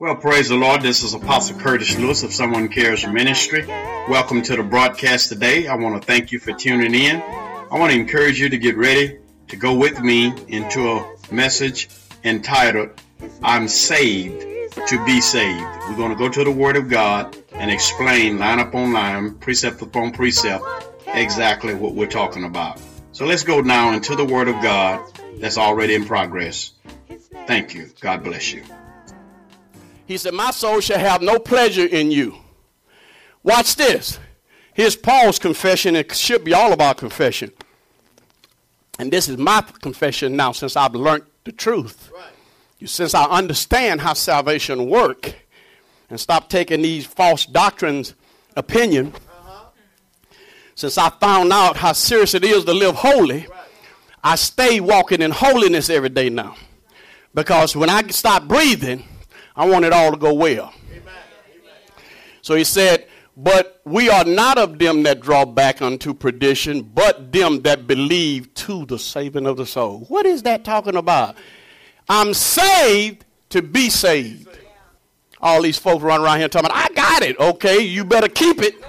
Well, praise the Lord. This is Apostle Curtis Lewis of Someone Cares Ministry. Welcome to the broadcast today. I want to thank you for tuning in. I want to encourage you to get ready to go with me into a message entitled, I'm Saved to Be Saved. We're going to go to the Word of God and explain line upon line, precept upon precept, exactly what we're talking about. So let's go now into the Word of God that's already in progress. Thank you. God bless you. He said, my soul shall have no pleasure in you. Watch this. Here's Paul's confession. It should be all about confession. And this is my confession now since I've learned the truth. Right. Since I understand how salvation works and stop taking these false doctrines opinion. Since I found out how serious it is to live holy, I stay walking in holiness every day now. Because when I stop breathing, I want it all to go well. Amen. So he said, but we are not of them that draw back unto perdition, but them that believe to the saving of the soul. What is that talking about? I'm saved to be saved. All these folks run around here talking about, I got it. Okay, you better keep it.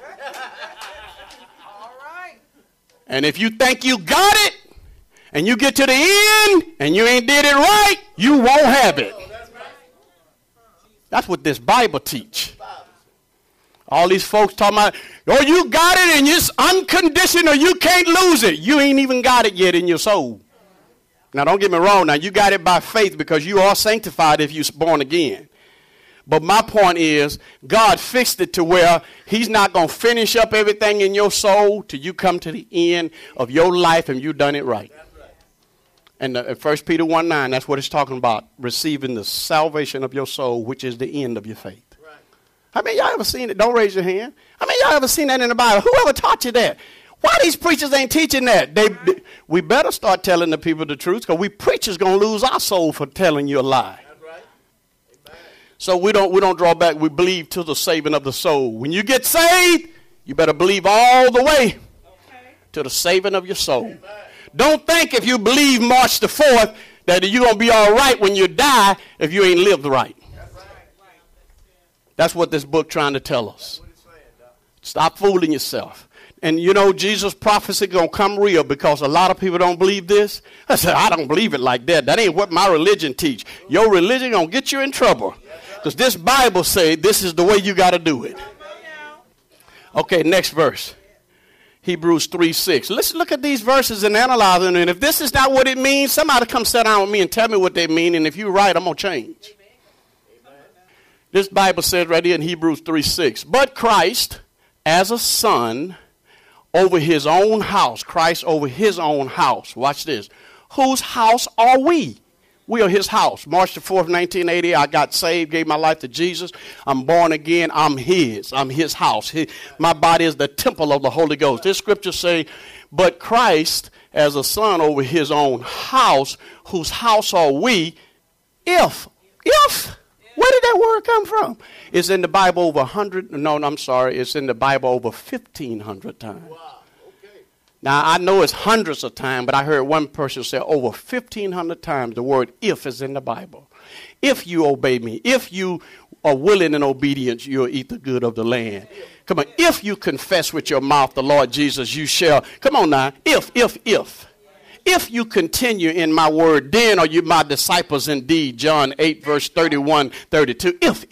All right. And if you think you got it, and you get to the end, and you ain't did it right, you won't have it. That's what this Bible teach. All these folks talking about, oh, you got it and it's unconditional. You can't lose it. You ain't even got it yet in your soul. Now, don't get me wrong. Now, you got it by faith because you are sanctified if you're born again. But my point is, God fixed it to where he's not going to finish up everything in your soul till you come to the end of your life and you've done it right. And 1 Peter 1:9, that's what it's talking about, receiving the salvation of your soul, which is the end of your faith. Right. How many of y'all ever seen it? Don't raise your hand. How many of y'all ever seen that in the Bible? Whoever taught you that? Why these preachers ain't teaching that? We better start telling the people the truth, because we preachers going to lose our soul for telling you a lie. That's right. Amen. So we don't draw back. We believe to the saving of the soul. When you get saved, you better believe all the way to the saving of your soul. Amen. Don't think if you believe March the 4th that you're going to be all right when you die if you ain't lived right. That's what this book trying to tell us. Stop fooling yourself. And you know, Jesus' prophecy going to come real because a lot of people don't believe this. I said, I don't believe it like that. That ain't what my religion teach. Your religion going to get you in trouble. Because this Bible say this is the way you got to do it. Okay, next verse. Hebrews 3:6. Let's look at these verses and analyze them. And if this is not what it means, somebody come sit down with me and tell me what they mean. And if you're right, I'm going to change. Amen. This Bible says right here in Hebrews 3:6. But Christ as a son over his own house. Christ over his own house. Watch this. Whose house are we? We are his house. March the 4th, 1980, I got saved, gave my life to Jesus. I'm born again. I'm his. I'm his house. My body is the temple of the Holy Ghost. This scripture say, but Christ as a son over his own house, whose house are we, if, where did that word come from? It's in the Bible over 100, it's in the Bible over 1,500 times. Wow. Now, I know it's hundreds of times, but I heard one person say over 1,500 times the word if is in the Bible. If you obey me, if you are willing and obedient, you'll eat the good of the land. Come on, if you confess with your mouth the Lord Jesus, you shall. Come on now, if. If you continue in my word, then are you my disciples indeed. John 8, verse 31, 32. If.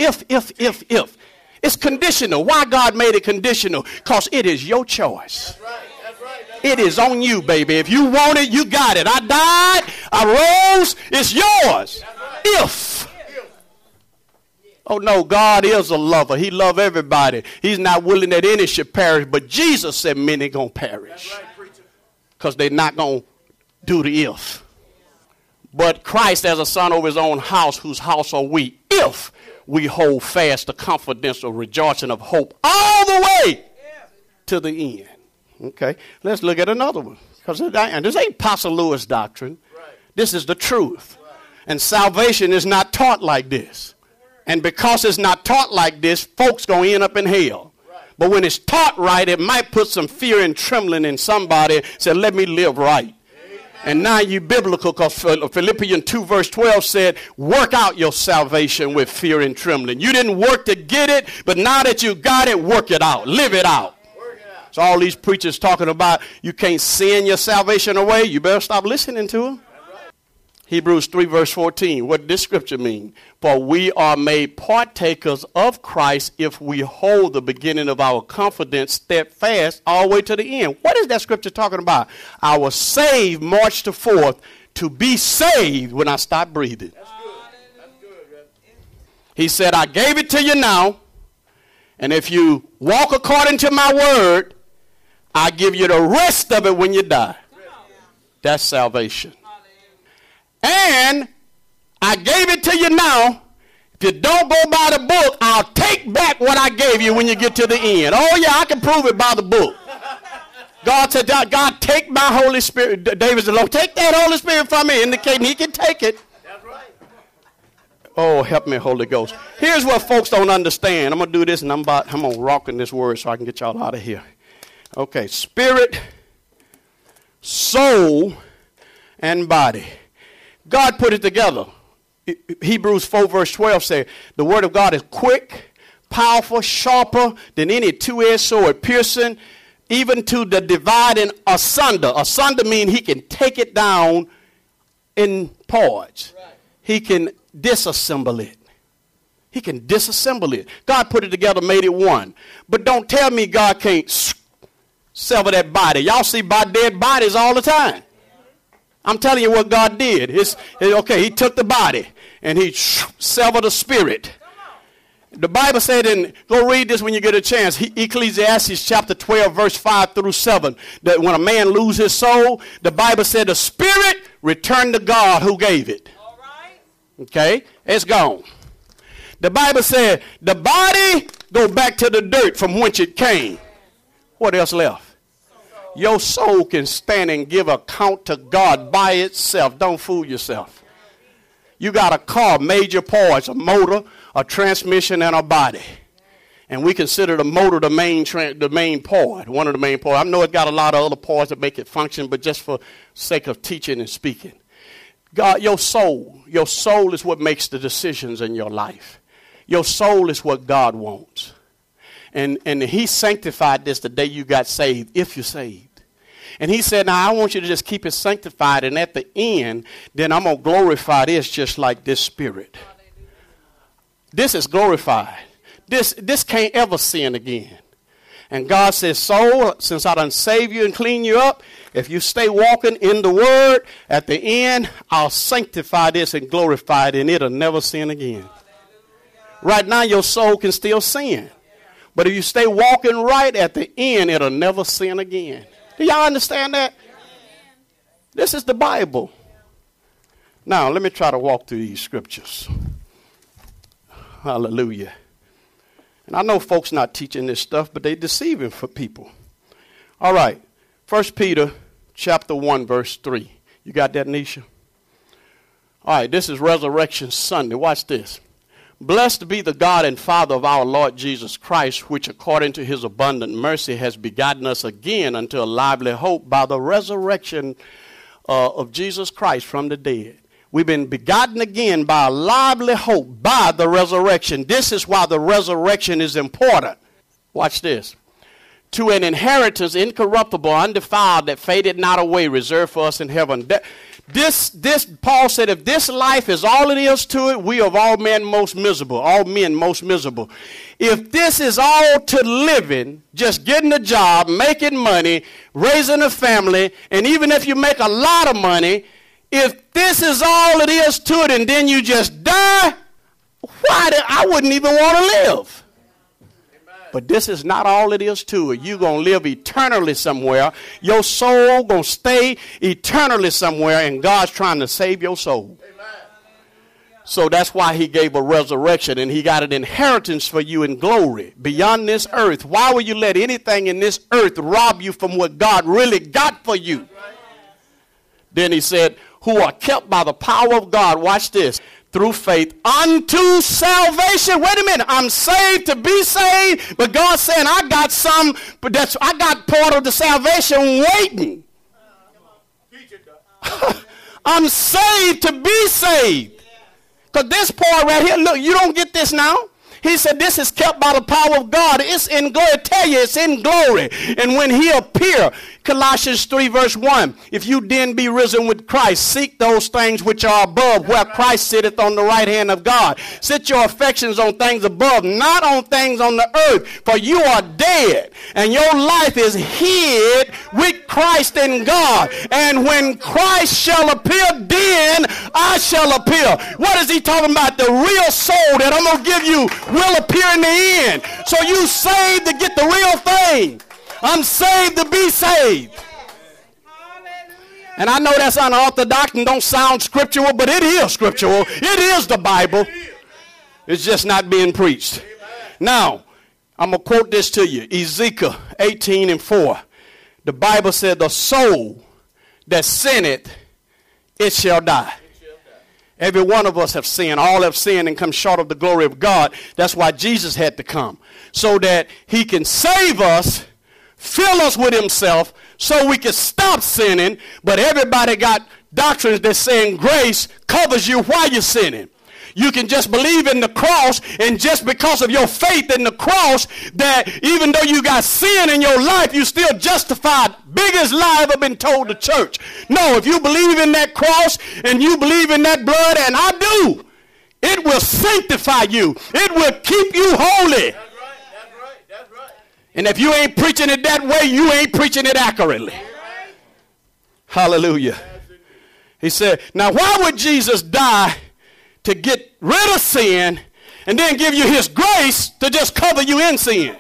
It's conditional. Why God made it conditional? Because it is your choice. That's right. It is on you, baby. If you want it, you got it. I died. I rose. It's yours. If. Oh, no, God is a lover. He loves everybody. He's not willing that any should perish. But Jesus said many going to perish. Because they're not going to do the if. But Christ as a son over his own house, whose house are we? If we hold fast the confidential rejoicing of hope all the way to the end. Okay, let's look at another one. Because this ain't Apostle Lewis doctrine. Right. This is the truth. Right. And salvation is not taught like this. And because it's not taught like this, folks going to end up in hell. Right. But when it's taught right, it might put some fear and trembling in somebody. Say, let me live right. Amen. And now you biblical, because Philippians 2 verse 12 said, work out your salvation with fear and trembling. You didn't work to get it, but now that you got it, work it out. Live it out. So all these preachers talking about you can't sin your salvation away, you better stop listening to them. Hebrews 3 verse 14, what does this scripture mean? For we are made partakers of Christ if we hold the beginning of our confidence steadfast all the way to the end. What is that scripture talking about? I was saved March the 4th to be saved when I stopped breathing. That's good. That's good. He said, I gave it to you now, and if you walk according to my word, I give you the rest of it when you die. That's salvation. And I gave it to you now. If you don't go by the book, I'll take back what I gave you when you get to the end. Oh, yeah, I can prove it by the book. God said, God, take my Holy Spirit. David said, Lord, take that Holy Spirit from me, indicating he can take it. That's right. Oh, help me, Holy Ghost. Here's what folks don't understand. I'm going to do this, and I'm going to rock in this word so I can get y'all out of here. Okay, spirit, soul, and body. God put it together. Hebrews 4 verse 12 says, the word of God is quick, powerful, sharper than any two-edged sword, piercing even to the dividing asunder. Asunder means he can take it down in parts. Right. He can disassemble it. He can disassemble it. God put it together, made it one. But don't tell me God can't sever that body. Y'all see dead bodies all the time. I'm telling you what God did. Okay, he took the body and he severed the spirit. The Bible said, and go read this when you get a chance, Ecclesiastes chapter 12, verse 5 through 7, that when a man loses his soul, the Bible said the spirit returned to God who gave it. All right. Okay, it's gone. The Bible said the body go back to the dirt from whence it came. What else left? Your soul can stand and give account to God by itself. Don't fool yourself. You got a car, major parts, a motor, a transmission, and a body. And we consider the motor the main part, one of the main parts. I know it got a lot of other parts that make it function, but just for sake of teaching and speaking. God, your soul is what makes the decisions in your life. Your soul is what God wants. And he sanctified this the day you got saved, if you're saved. And he said, now I want you to just keep it sanctified. And at the end, then I'm going to glorify this just like this spirit. This is glorified. This can't ever sin again. And God says, soul, since I done save you and clean you up, if you stay walking in the word, at the end, I'll sanctify this and glorify it, and it'll never sin again. Right now, your soul can still sin. But if you stay walking right, at the end, it'll never sin again. Do y'all understand that? This is the Bible. Now, let me try to walk through these scriptures. Hallelujah. And I know folks not teaching this stuff, but they deceiving for people. All right. 1 Peter chapter 1, verse 3. You got that, Nisha? All right, this is Resurrection Sunday. Watch this. Blessed be the God and Father of our Lord Jesus Christ, which according to his abundant mercy has begotten us again unto a lively hope by the resurrection of Jesus Christ from the dead. We've been begotten again by a lively hope by the resurrection. This is why the resurrection is important. Watch this. To an inheritance incorruptible, undefiled, that faded not away, reserved for us in heaven. This Paul said, if this life is all it is to it, we of all men most miserable. All men most miserable. If this is all to living, just getting a job, making money, raising a family, and even if you make a lot of money, if this is all it is to it and then you just die, I wouldn't even want to live. But this is not all it is to it. You're going to live eternally somewhere. Your soul going to stay eternally somewhere, and God's trying to save your soul. Amen. So that's why he gave a resurrection, and he got an inheritance for you in glory beyond this earth. Why would you let anything in this earth rob you from what God really got for you? Then he said, who are kept by the power of God, watch this, through faith unto salvation. Wait a minute, I'm saved to be saved, but God's saying I got part of the salvation waiting. I'm saved to be saved. Because this part right here, look, you don't get this now. He said this is kept by the power of God. It's in glory. I tell you, it's in glory. And when he appear, Colossians 3 verse 1, if you then be risen with Christ, seek those things which are above, where Christ sitteth on the right hand of God. Set your affections on things above, not on things on the earth, for you are dead, and your life is hid with Christ in God. And when Christ shall appear, then I shall appear. What is he talking about? The real soul that I'm going to give you will appear in the end. So you saved to get the real thing. I'm saved to be saved. And I know that's unorthodox and don't sound scriptural, but it is scriptural. It is the Bible. It's just not being preached. Now, I'm going to quote this to you. Ezekiel 18 and 4. The Bible said, the soul that sinneth, it shall die. Every one of us have sinned. All have sinned and come short of the glory of God. That's why Jesus had to come. So that he can save us, fill us with himself, so we can stop sinning. But everybody got doctrines that saying grace covers you while you're sinning. You can just believe in the cross, and just because of your faith in the cross, that even though you got sin in your life, you still justified. Biggest lie ever been told to church. No, if you believe in that cross and you believe in that blood, and I do, it will sanctify you. It will keep you holy. That's right. That's right. And if you ain't preaching it that way, you ain't preaching it accurately. Hallelujah. He said, now why would Jesus die to get rid of sin and then give you his grace to just cover you in sin?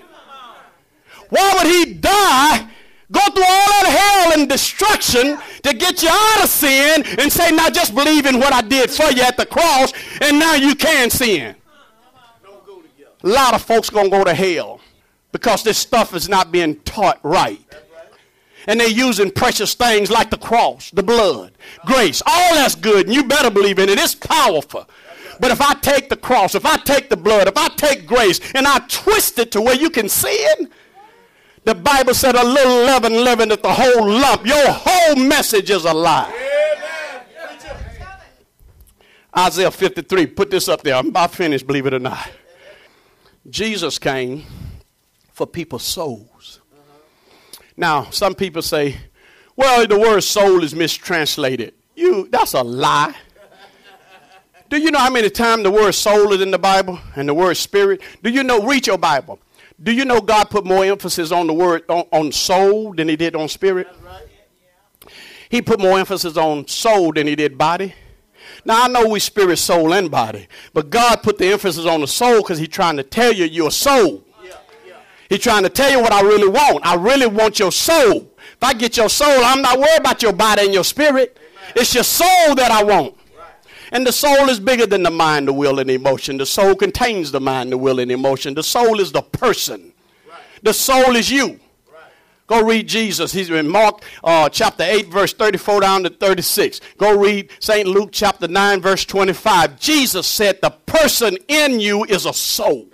Why would he die, go through all that hell and destruction to get you out of sin and say, now just believe in what I did for you at the cross and now you can sin? A lot of folks going to go to hell because this stuff is not being taught right. And they're using precious things like the cross, the blood, grace. All that's good, and you better believe in it. It's powerful. But if I take the cross, if I take the blood, if I take grace, and I twist it to where you can sin, the Bible said a little leaven leaveneth the whole lump. Your whole message is a lie. Isaiah 53, put this up there. I'm about finished, believe it or not. Jesus came for people's souls. Now, some people say, well, the word soul is mistranslated. That's a lie. Do you know how many times the word soul is in the Bible and the word spirit? Do you know, read your Bible. Do you know God put more emphasis on the word on soul than he did on spirit? He put more emphasis on soul than he did body. Now, I know we spirit, soul, and body, but God put the emphasis on the soul because he's trying to tell you you're a soul. He's trying to tell you what I really want. I really want your soul. If I get your soul, I'm not worried about your body and your spirit. It's your soul that I want. And the soul is bigger than the mind, the will, and the emotion. The soul contains the mind, the will, and the emotion. The soul is the person. The soul is you. Go read Jesus. He's in Mark chapter 8, verse 34 down to 36. Go read St. Luke chapter 9, verse 25. Jesus said the person in you is a soul.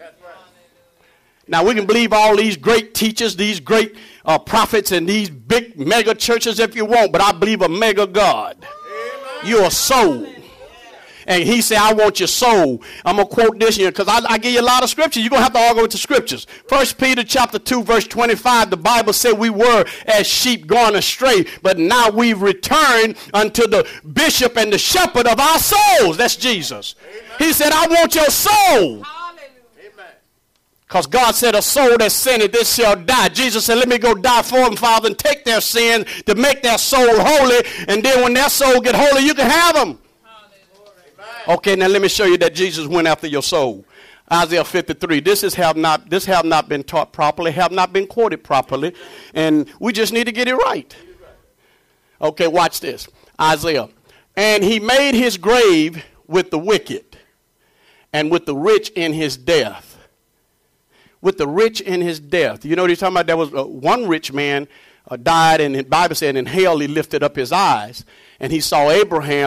Now, we can believe all these great teachers, these great prophets, and these big mega churches if you want, but I believe a mega God. You're a soul. And he said, I want your soul. I'm going to quote this here because I give you a lot of scriptures. You're going to have to argue with the scriptures. 1 Peter chapter 2, verse 25, the Bible said we were as sheep going astray, but now we've returned unto the bishop and the shepherd of our souls. That's Jesus. Amen. He said, I want your soul. Because God said, a soul that sinneth, this shall die. Jesus said, let me go die for them, Father, and take their sin to make their soul holy. And then when their soul get holy, you can have them. Okay, now let me show you that Jesus went after your soul. Isaiah 53. This have not been taught properly, have not been quoted properly, and we just need to get it right. Okay, watch this. Isaiah. And he made his grave with the wicked and with the rich in his death. With the rich in his death. You know what he's talking about? There was one rich man died, and the Bible said in hell he lifted up his eyes, and he saw Abraham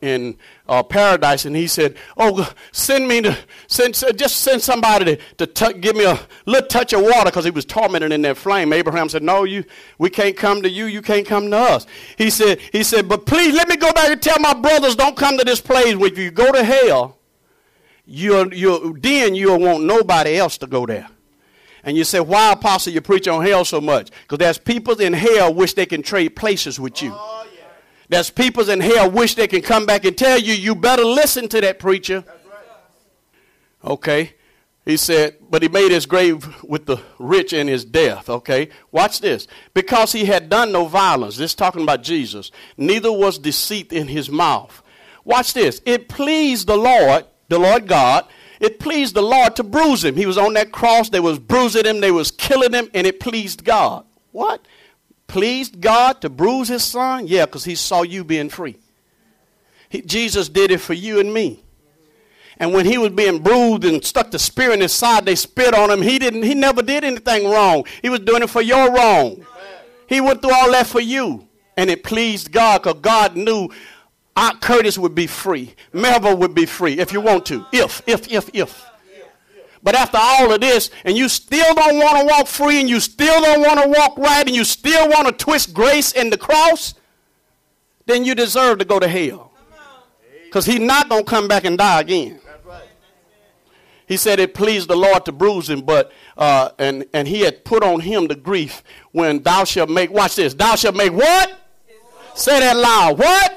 in paradise, and he said, "Oh, send somebody to give me a little touch of water," because he was tormented in that flame. Abraham said, "No, we can't come to you. You can't come to us." He said, "But please let me go back and tell my brothers don't come to this place. If you go to hell, you'll want nobody else to go there." And you say, "Why, Apostle, you preach on hell so much?" Because there's people in hell wish they can trade places with you. Oh, yeah. There's people in hell wish they can come back and tell you, "You better listen to that preacher." That's right. Okay. He said, but he made his grave with the rich in his death. Okay. Watch this. Because he had done no violence. This is talking about Jesus. Neither was deceit in his mouth. Watch this. It pleased the Lord God. It pleased the Lord to bruise him. He was on that cross. They was bruising him. They was killing him. And it pleased God. What? Pleased God to bruise his son? Yeah, because he saw you being free. Jesus did it for you and me. And when he was being bruised and stuck the spear in his side, they spit on him. He never did anything wrong. He was doing it for your wrong. He went through all that for you. And it pleased God because God knew Aunt Curtis would be free. Melville would be free if you want to. If. But after all of this, and you still don't want to walk free, and you still don't want to walk right, and you still want to twist grace in the cross, then you deserve to go to hell. Because he's not going to come back and die again. He said it pleased the Lord to bruise him, but and he had put on him the grief when thou shalt make, watch this, thou shalt make what? Say that loud. What?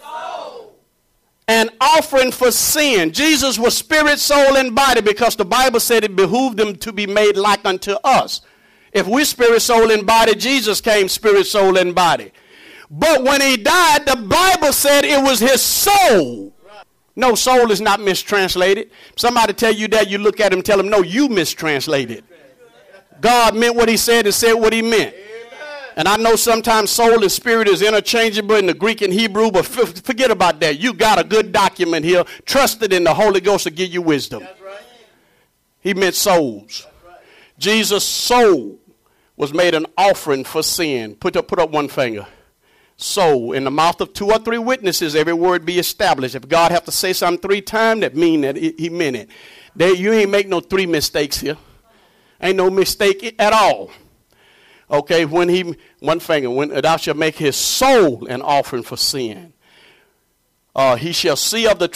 An offering for sin. Jesus was spirit, soul, and body because the Bible said it behooved him to be made like unto us. If we're spirit, soul, and body, Jesus came spirit, soul, and body. But when he died, the Bible said it was his soul. No, soul is not mistranslated. Somebody tell you that, you look at him and tell him, no, you mistranslated. God meant what he said and said what he meant. And I know sometimes soul and spirit is interchangeable in the Greek and Hebrew, but forget about that. You got a good document here. Trusted in the Holy Ghost to give you wisdom. That's right. He meant souls. That's right. Jesus' soul was made an offering for sin. Put up one finger. Soul. In the mouth of 2 or 3 witnesses, every word be established. If God have to say something 3 times, that mean that he meant it. You ain't make no 3 mistakes here. Ain't no mistake at all. Okay, when thou shalt make his soul an offering for sin, he shall see of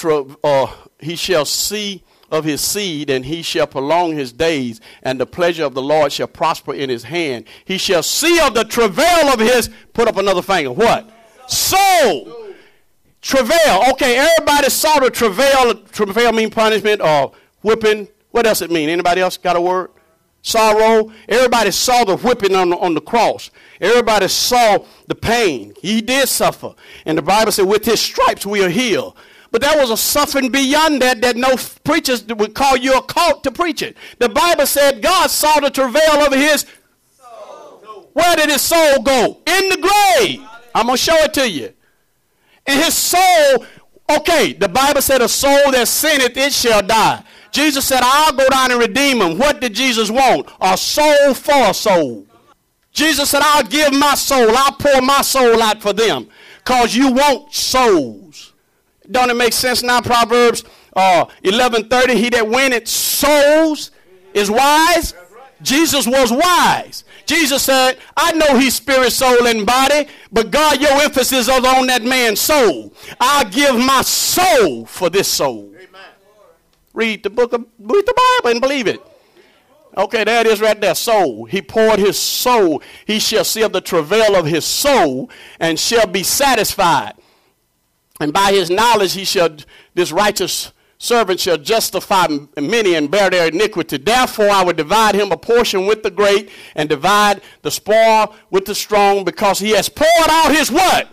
his seed, and he shall prolong his days, and the pleasure of the Lord shall prosper in his hand. He shall see of the travail of his, put up another finger, what? Soul. Travail. Okay, everybody saw the travail. Travail mean punishment or whipping. What else it mean? Anybody else got a word? Sorrow. Everybody saw the whipping on the cross. Everybody saw the pain. He did suffer. And the Bible said, with his stripes we are healed. But there was a suffering beyond that no preachers would call you a cult to preach it. The Bible said God saw the travail of his soul. Where did his soul go? In the grave. I'm going to show it to you. And his soul, okay, the Bible said a soul that sinneth, it shall die. Jesus said, I'll go down and redeem him. What did Jesus want? A soul for a soul. Jesus said, I'll give my soul. I'll pour my soul out for them. Because you want souls. Don't it make sense now? Proverbs 11:30, he that winneth souls is wise. Jesus was wise. Jesus said, I know he's spirit, soul, and body, but God, your emphasis is on that man's soul. I'll give my soul for this soul. Read the Bible and believe it. Okay, there it is right there. Soul. He poured his soul. He shall see of the travail of his soul and shall be satisfied. And by his knowledge this righteous servant shall justify many and bear their iniquity. Therefore I will divide him a portion with the great and divide the spoil with the strong, because he has poured out his what?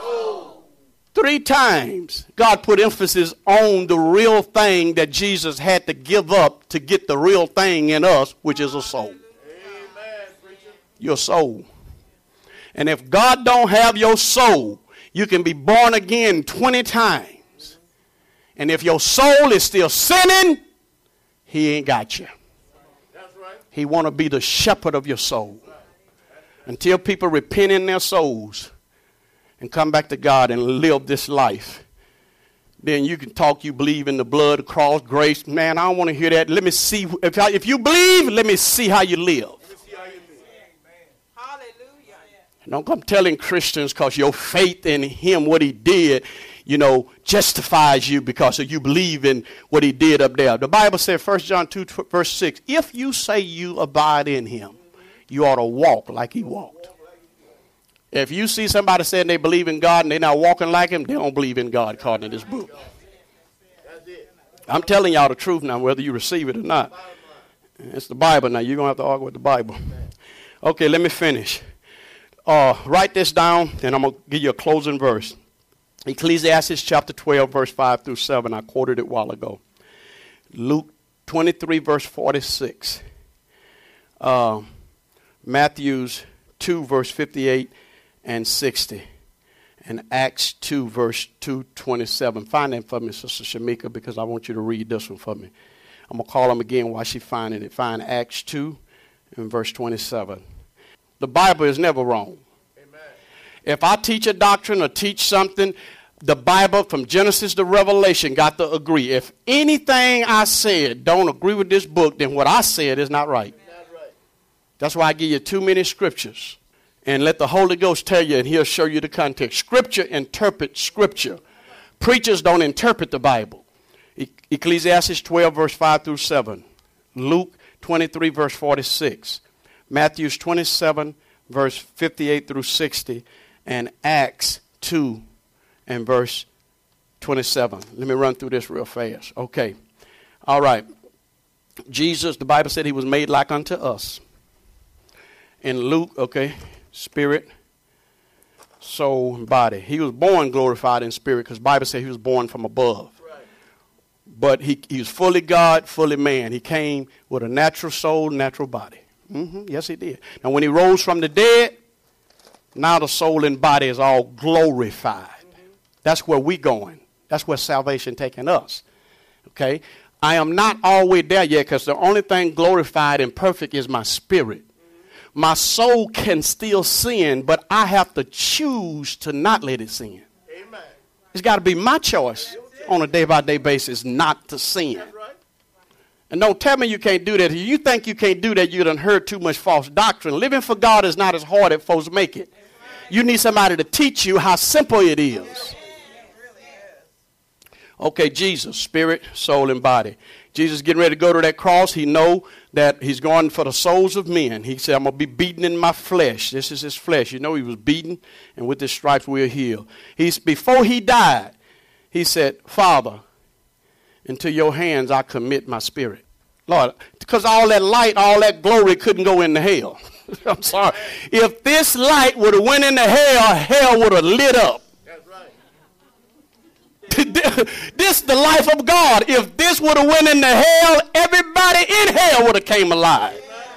3 times, God put emphasis on the real thing that Jesus had to give up to get the real thing in us, which is a soul. Amen. Your soul. And if God don't have your soul, you can be born again 20 times. And if your soul is still sinning, he ain't got you. That's right. He want to be the shepherd of your soul. Until people repent in their souls and come back to God and live this life, then you can talk you believe in the blood, the cross, grace. Man, I don't want to hear that. Let me see. If you believe, let me see how you live. Don't come telling Christians because your faith in him, what he did, justifies you because you believe in what he did up there. The Bible said, 1 John 2, verse 6, if you say you abide in him, you ought to walk like he walked. If you see somebody saying they believe in God and they're not walking like him, they don't believe in God according to this book. I'm telling y'all the truth now, whether you receive it or not. It's the Bible now. You're going to have to argue with the Bible. Okay, let me finish. Write this down, and I'm going to give you a closing verse. Ecclesiastes chapter 12, verse 5 through 7. I quoted it a while ago. Luke 23, verse 46. Matthews 2, verse 58 and 60. And Acts 2, verse 227. Find that for me, Sister Shamika, because I want you to read this one for me. I'm going to call them again while she's finding it. Find Acts 2 and verse 27. The Bible is never wrong. Amen. If I teach a doctrine or teach something, the Bible from Genesis to Revelation got to agree. If anything I said don't agree with this book, then what I said is not right. That's why I give you too many scriptures. And let the Holy Ghost tell you, and he'll show you the context. Scripture interprets Scripture. Preachers don't interpret the Bible. Ecclesiastes 12, verse 5 through 7. Luke 23, verse 46. Matthew 27, verse 58 through 60. And Acts 2 and verse 27. Let me run through this real fast. Okay. All right. Jesus, the Bible said he was made like unto us. In Luke, okay, spirit, soul, and body. He was born glorified in spirit because the Bible said he was born from above. Right. But he was fully God, fully man. He came with a natural soul, natural body. Yes, he did. Now, when he rose from the dead, now the soul and body is all glorified. That's where we're going. That's where salvation taking us. Okay? I am not all the way there yet because the only thing glorified and perfect is my spirit. My soul can still sin, but I have to choose to not let it sin. Amen. It's got to be my choice on a day-by-day basis not to sin. Right. And don't tell me you can't do that. If you think you can't do that, you done heard too much false doctrine. Living for God is not as hard as folks make it. You need somebody to teach you how simple it is. Okay, Jesus, spirit, soul, and body. Jesus getting ready to go to that cross. He know that he's going for the souls of men. He said, I'm going to be beaten in my flesh. This is his flesh. You know, he was beaten, and with his stripes we are healed. Before he died, he said, Father, into your hands I commit my spirit. Lord, because all that light, all that glory couldn't go into hell. I'm sorry. If this light would have went into hell, hell would have lit up. This the life of God. If this would have went into hell, everybody in hell would have came alive.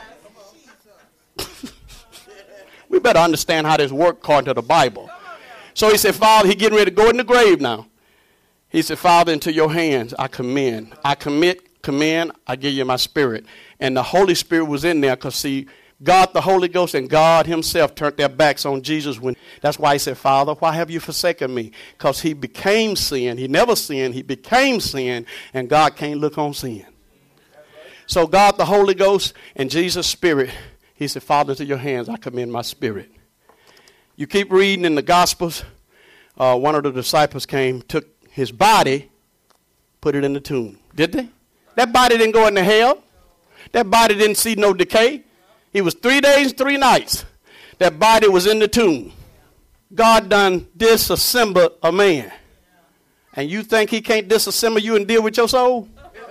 We better understand how this works according to the Bible. So he said, Father, he getting ready to go in the grave now. He said, Father, into your hands I commend. I commend, I give you my spirit. And the Holy Spirit was in there because, see, God, the Holy Ghost, and God himself turned their backs on Jesus. That's why he said, Father, why have you forsaken me? Because he became sin. He never sinned. He became sin, and God can't look on sin. So God, the Holy Ghost, and Jesus' Spirit, he said, Father, into your hands I commend my spirit. You keep reading in the Gospels. One of the disciples came, took his body, put it in the tomb. Did they? That body didn't go into hell. That body didn't see no decay. It was 3 days, 3 nights. That body was in the tomb. God done disassembled a man. And you think he can't disassemble you and deal with your soul?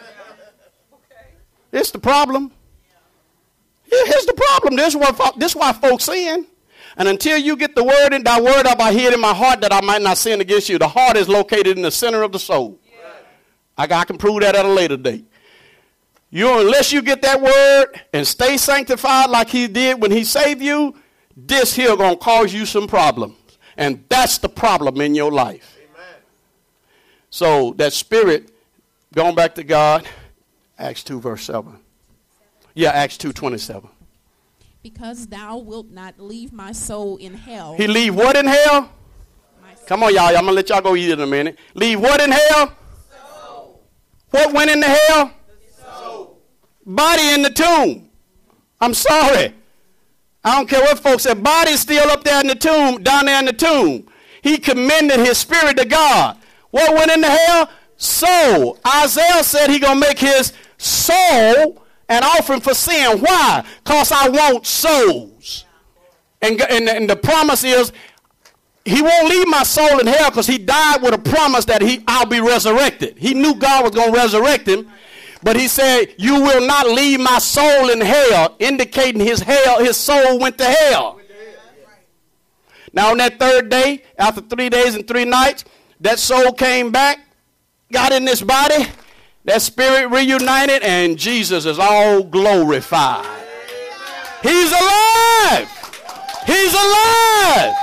It's the problem. Here's the problem. This is why folks sin. And until you get the word in, thy word up I hid in my heart that I might not sin against you. The heart is located in the center of the soul. I can prove that at a later date. Unless you get that word and stay sanctified like he did when he saved you, this here going to cause you some problems. And that's the problem in your life. Amen. So that spirit, going back to God, Acts 2 verse 7. Yeah, Acts 2:27. Because thou wilt not leave my soul in hell. He leave what in hell? My Come on, y'all. I'm going to let y'all go eat in a minute. Leave what in hell? Soul. What went into hell? Soul. Body in the tomb. I'm sorry. I don't care what folks said. Body's still up there in the tomb, down there in the tomb. He commended his spirit to God. What went into hell? Soul. Isaiah said he going to make his soul an offering for sin. Why? Because I want souls. And the promise is, he won't leave my soul in hell because he died with a promise that I'll be resurrected. He knew God was going to resurrect him. But he said, you will not leave my soul in hell, indicating his soul went to hell. Now on that third day, after 3 days and 3 nights, that soul came back, got in this body, that spirit reunited, and Jesus is all glorified. He's alive. He's alive.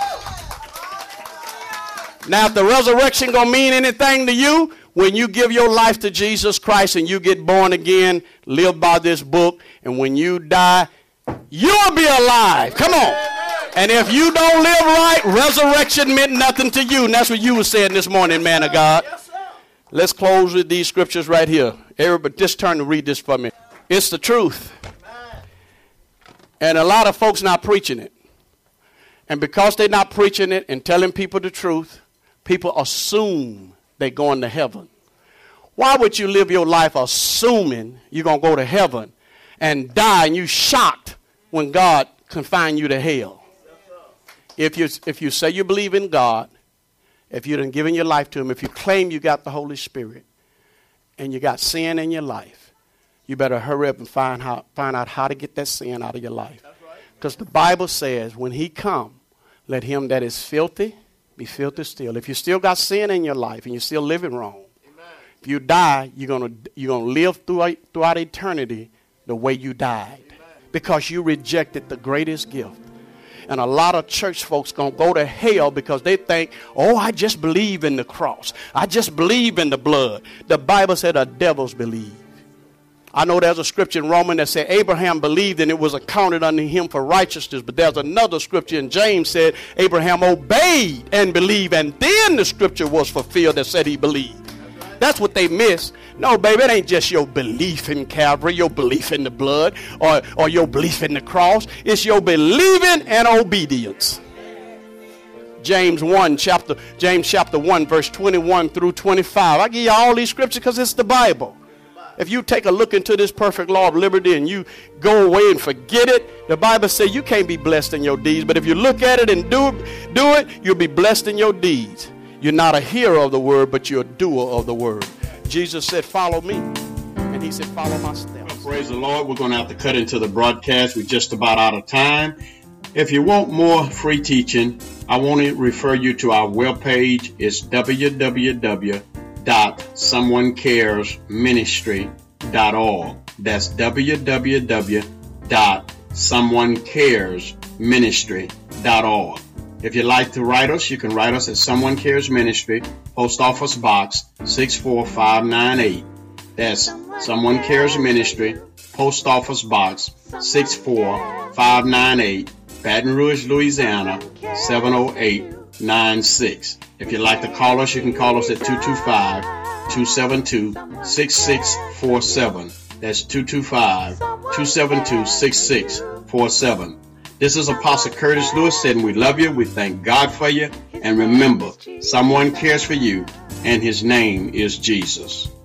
Now, if the resurrection going to mean anything to you, when you give your life to Jesus Christ and you get born again, live by this book, and when you die, you'll be alive. Come on. And if you don't live right, resurrection meant nothing to you. And that's what you were saying this morning, man of God. Let's close with these scriptures right here. Everybody, just turn to read this for me. It's the truth. And a lot of folks not preaching it. And because they're not preaching it and telling people the truth, people assume they're going to heaven. Why would you live your life assuming you're going to go to heaven and die and you shocked when God confine you to hell? If you say you believe in God, if you done given your life to him, if you claim you got the Holy Spirit and you got sin in your life, you better hurry up and find out how to get that sin out of your life. Because the Bible says when he come, let him that is filthy be filthy still. If you still got sin in your life and you're still living wrong, amen, if you die, you're gonna live throughout eternity the way you died. Amen. Because you rejected the greatest gift. And a lot of church folks going to go to hell because they think, oh, I just believe in the cross. I just believe in the blood. The Bible said the devils believe. I know there's a scripture in Romans that said Abraham believed and it was accounted unto him for righteousness. But there's another scripture in James said Abraham obeyed and believed. And then the scripture was fulfilled that said he believed. That's what they miss. No, baby, it ain't just your belief in Calvary, your belief in the blood, or your belief in the cross. It's your believing and obedience. James chapter 1, verse 21 through 25. I give you all these scriptures because it's the Bible. If you take a look into this perfect law of liberty and you go away and forget it, the Bible says you can't be blessed in your deeds. But if you look at it and do it, you'll be blessed in your deeds. You're not a hearer of the word, but you're a doer of the word. Jesus said, follow me. And he said, follow my steps. Well, praise the Lord. We're going to have to cut into the broadcast. We're just about out of time. If you want more free teaching, I want to refer you to our webpage. It's www.someonecaresministry.org. That's www.someonecaresministry.org. If you'd like to write us, you can write us at Someone Cares Ministry, Post Office Box 64598. That's Someone Cares Ministry, Post Office Box 64598, Baton Rouge, Louisiana 70896. If you'd like to call us, you can call us at 225-272-6647. That's 225-272-6647. This is Apostle Curtis Lewis saying we love you, we thank God for you, and remember, someone cares for you, and his name is Jesus.